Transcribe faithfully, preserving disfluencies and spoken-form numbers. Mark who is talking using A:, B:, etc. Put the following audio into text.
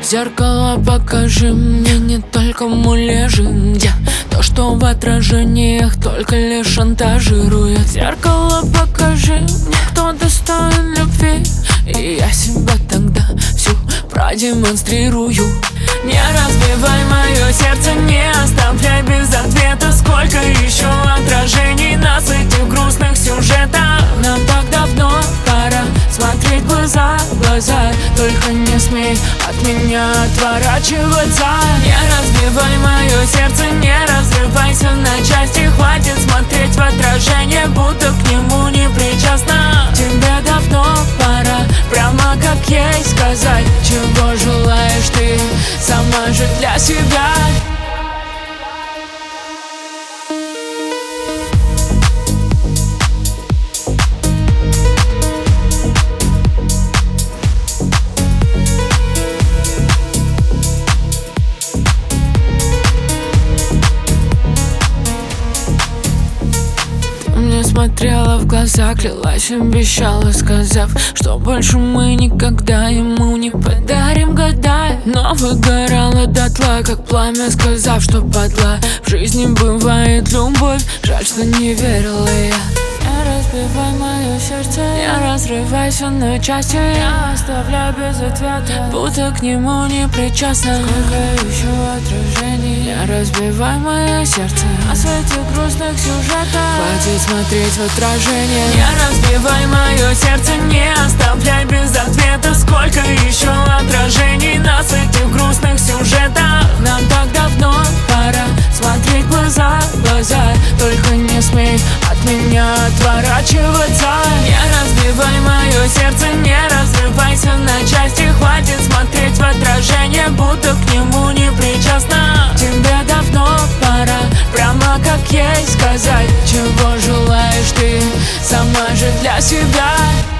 A: Зеркало, покажи мне не только муляжи, где то, что в отражениях только лишь шантажирует. Зеркало, покажи мне, кто достоин любви, и я себя тогда всю продемонстрирую. Не разбивай мое сердце, не оставляй без ответа. Сколько еще отражений нас этих грустных сюжетах? Нам так давно пора смотреть глаза в глаза. Только не смей от меня отворачиваться. Не разбивай мое сердце, не разрывайся на части. Хватит смотреть в отражение, будто к нему не причастна. Тебе давно пора прямо как есть сказать, чего желаешь ты сама же для себя. Смотрела в глаза, клялась, обещала, сказав, что больше мы никогда ему не подарим года. Но выгорала дотла, как пламя, сказав, что подла. В жизни бывает любовь, жаль, что не верила я. Не разбивай мое сердце, не разрывайся на части. Я оставляю без ответа, будто к нему не причастна. Сколько еще отражений? Не разбивай мое сердце о свете грустных сюжетов. Хватит смотреть в отражение. Не разбивай мое сердце, не оставляй без ответа. Сколько еще отражений нас этих грустных сюжетах? Нам так давно пора смотреть глаза в глаза. Только не смей от меня отворачиваться. Не разбивай мое сердце, не разрывайся на части. Хватит смотреть в отражение, будто к нему не причастна. Тебе давно пора прямо как есть сказать, чего желаешь ты сама же для себя.